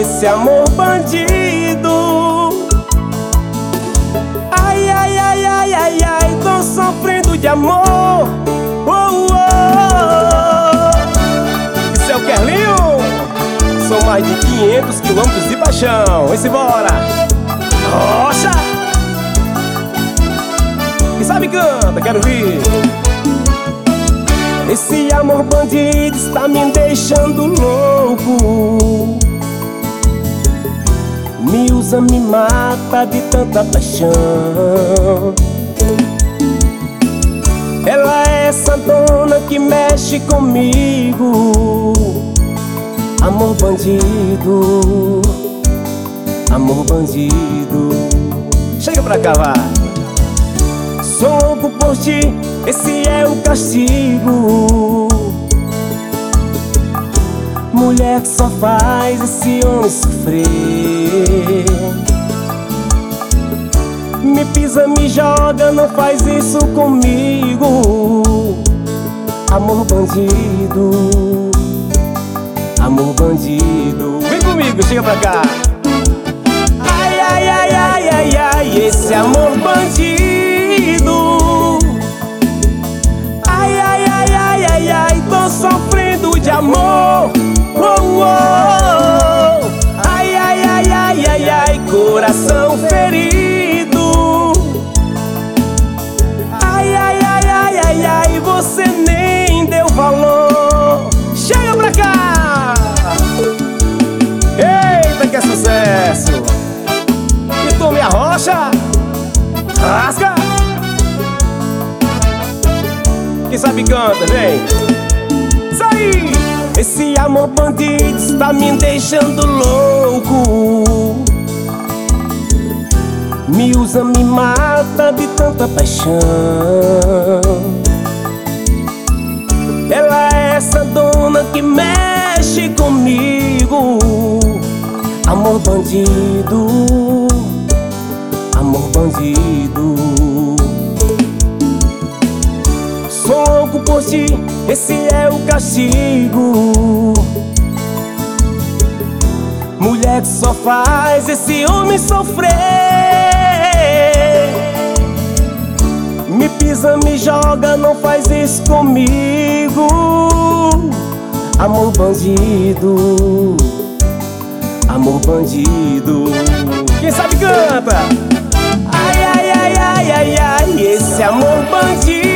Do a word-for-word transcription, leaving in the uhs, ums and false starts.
esse amor bandido. Ai, ai, ai, ai, ai, ai, tô sofrendo de amor. Oh, oh. Isso é o Kerlinho. São mais de quinhentos quilômetros de paixão. Vem-se embora. Rocha. Quem sabe canta, quero vir. Esse amor bandido está me deixando louco. Me usa, me mata de tanta paixão. Ela é essa dona que mexe comigo. Amor bandido, amor bandido. Chega pra cá, vai. Sou louco por ti, esse é o castigo. Mulher que só faz esse homem sofrer. Me pisa, me joga, não faz isso comigo. Amor bandido, amor bandido. Vem comigo, chega pra cá. Ai, ai, ai, ai, ai, ai, esse amor bandido. Ai, ai, ai, ai, ai, ai, tô sofrendo de amor. Oh, oh. Ai, ai, ai, ai, ai, ai, coração ferido. Ai, ai, ai, ai, ai, ai, você nem deu valor. Chega pra cá. Eita, que é sucesso. E tome a rocha. Rasga. Quem sabe canta, vem. Isso aí. Esse amor bandido está me deixando louco. Me usa, me mata de tanta paixão. Ela é essa dona que mexe comigo. Amor bandido, amor bandido. Sou louco por ti, esse é o castigo. Mulher que só faz esse homem sofrer. Me pisa, me joga, não faz isso comigo. Amor bandido, amor bandido. Quem sabe canta. Ai, ai, ai, ai, ai, ai, esse amor bandido.